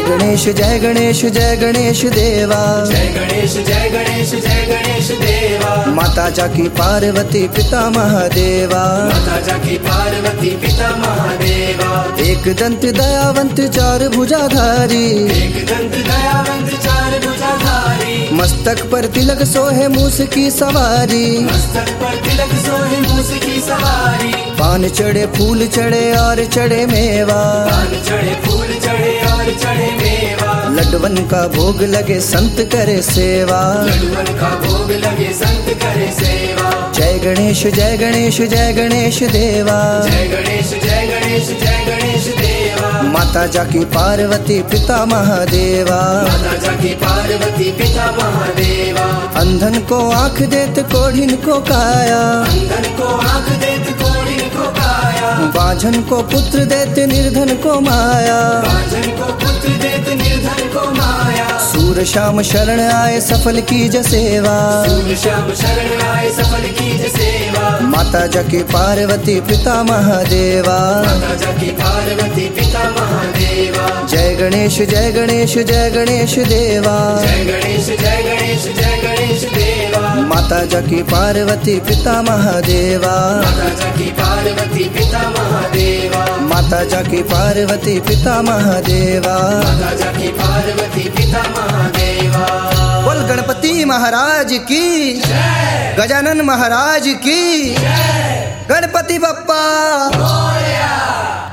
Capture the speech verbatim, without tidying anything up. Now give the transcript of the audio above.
गणेश जय गणेश जय गणेश देवा, जय गणेश जय गणेश जय गणेश देवा। माता जाकी पार्वती पिता महादेवा, माता जाकी पार्वती पिता महादेवा। एक दंत दयावंत चार भुजाधारी, एक दंत दयावंत चार भुजाधारी। मस्तक पर तिलक सोहे मूस की सवारी, मस्तक पर तिलक सोहे मूस की सवारी। पान चढ़े फूल चढ़े और चढ़े मेवा, पान चढ़े फूल चढ़े और चढ़े मेवा। लड्डवन का भोग लगे संत करे सेवा, लड्डवन का भोग लगे संत करे सेवा। जय गणेश जय गणेश जय गणेश देवा, जय गणेश जय गणेश जय गणेश देवा। माता जाकी पार्वती पिता महादेवा, माता जाकी पार्वती पिता महादेवा। अंधन को आँख देत कोढ़िन को काया, अंधन को आँख देत कोढ़िन को काया। बाझन को पुत्र देत निर्धन को माया, बाझन को पुत्र देत निर्धन को माया। सूर श्याम शरण आए सफल कीज सेवा, सूर श्याम शरण आए सफल कीज सेवा। माता जाकी पार्वती पिता महादेवा, माता जाकी पार्वती पिता महादेवा। जय गणेश जय गणेश जय गणेश देवा, जय गणेश जय गणेश जय गणेश देवा। माता जाकी पार्वती पिता महादेवा, माता जाकी पार्वती पिता महादेवा। माता जाकी पार्वती पिता महादेवा। माता जाकी पार्वती पिता महादेवा। बोल गणपति महाराज की, गजानन महाराज की, गणपति बप्पा।